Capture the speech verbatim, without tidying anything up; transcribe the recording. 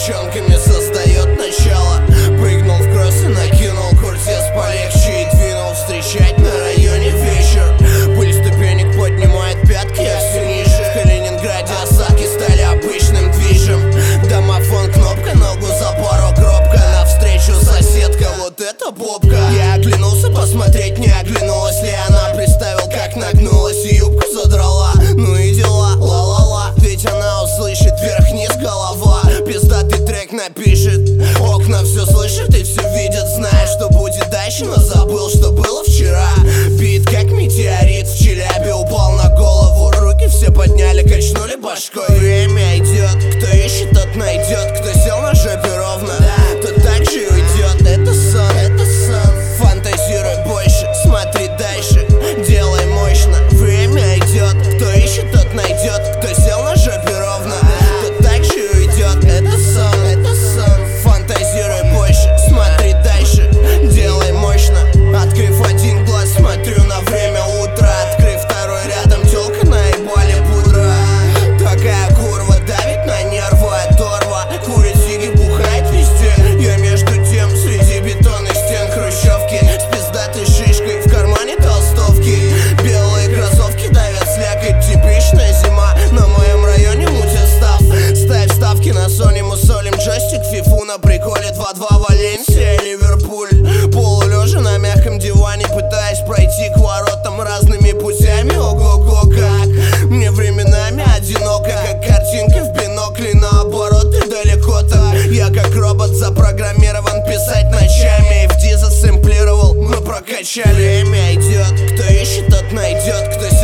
девчонками создает начало. Прыгнул в кросс и накинул куртец полегче и двинул встречать на районе вечер. Пыль ступенек поднимает пятки, а все ниже. В Калининграде осадки стали обычным движем. Домофон, кнопка, ногу за порог робко. Навстречу соседка, вот это попка. Я оглянулся посмотреть, не оглянулась ли она. Представил, как нагнулась и юбку задрала. Ну и дела, ла-ла-ла. Ведь она услышит вверх-вниз голова. Пиздатый трек напишет, окна все слышит и все видят. Знает, что будет дальше, но забыл, что было вчера. Бит как метеорит в Челябе упал на голову. Руки все подняли, качнули башкой. Время идет, кто ищет, тот найдет. Кто сел на жопе ровно, тот так же и уйдет. Это сон, это сон. Фантазируй больше, смотри дальше, делай мощно. Время идет, кто ищет, тот найдет. Кто сел на жопе ровно, тот так же и уйдет. Это сон, это сон. Фантазируй больше, смотри дальше, делай мощно. Открыв один глаз, смотрю на время утра. Открыв второй, рядом тёлка наебали пудра. Такая курва давит на нервы, оторва. Курит сиги, бухает везде. Я между тем среди бетонных стен хрущевки с пиздатой шишкой в кармане толстовки. Белые кроссовки давят слякоть, типичная зима. На моем районе мутят став. Ставь ставки на Sony, мусолим джойстик, фифу на приколе. Два-два Валенсия, Ливерпуль. Полулежа на мягком диване, пытаясь пройти к воротам разными путями. Ого-го, как мне временами одиноко, как картинки в бинокле. Наоборот, и далеко так. Я как робот запрограммирован писать ночами. эф ди засэмплировал, мы прокачали. Время идет, кто ищет, тот найдет. Кто